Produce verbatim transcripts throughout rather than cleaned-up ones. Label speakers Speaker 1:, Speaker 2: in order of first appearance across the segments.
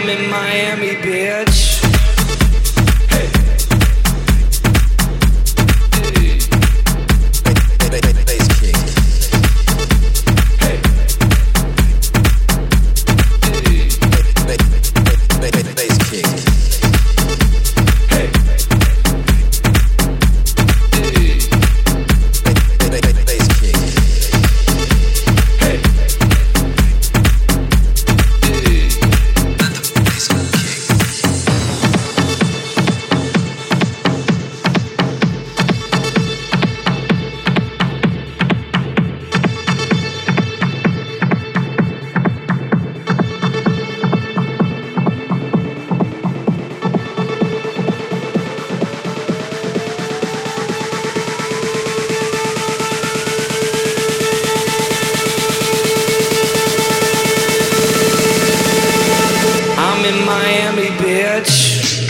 Speaker 1: I'm in Miami, bitch. Hey. Hey. Bass kick. Hey. Hey. Bass kick. Hey. Hey. Bass kick. Hey. I'm in Miami, bitch.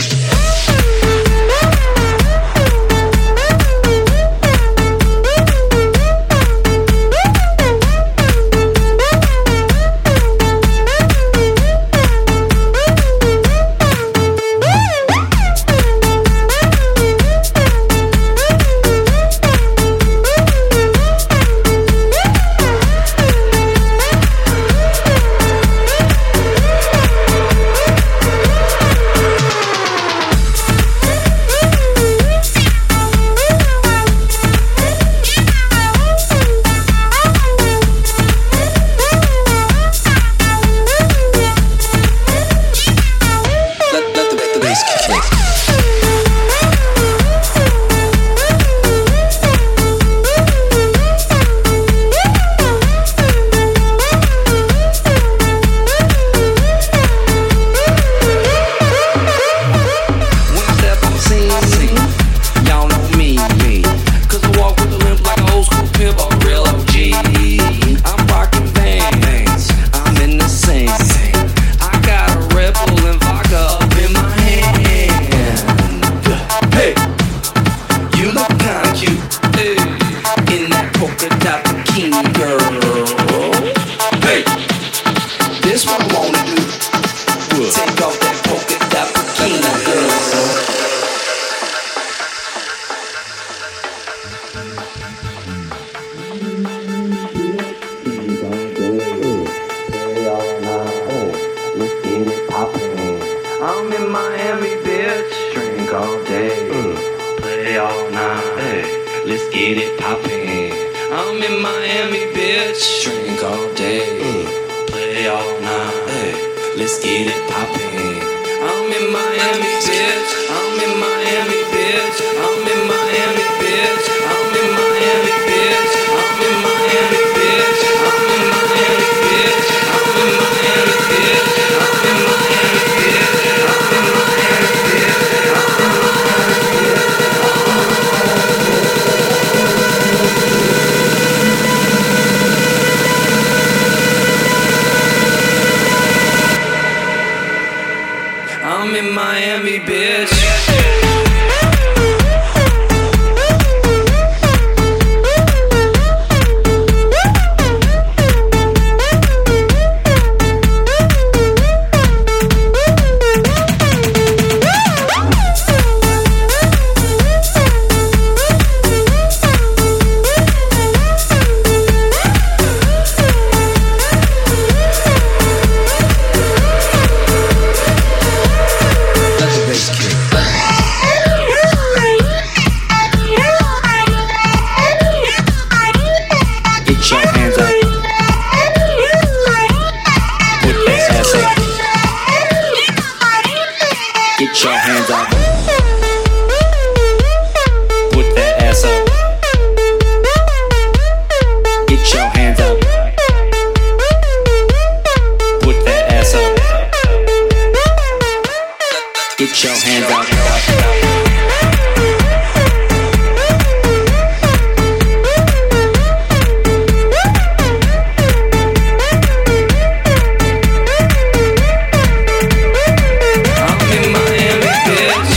Speaker 1: I'm in Miami, bitch. Drink all day, uh, play all night. Hey, let's get it poppin'. I'm in Miami, bitch. Drink all day, uh, play all night. Hey, let's get it poppin'. I'm in Miami, bitch. I'm in Miami, bitch. I'm in Miami, bitch. I'm in Miami, bitch. I'm in Miami, bitch. I'm in Miami, bitch. I'm in Miami, bitch. I'm in Miami, bitch. I'm in Miami, bitch. Get your hands up.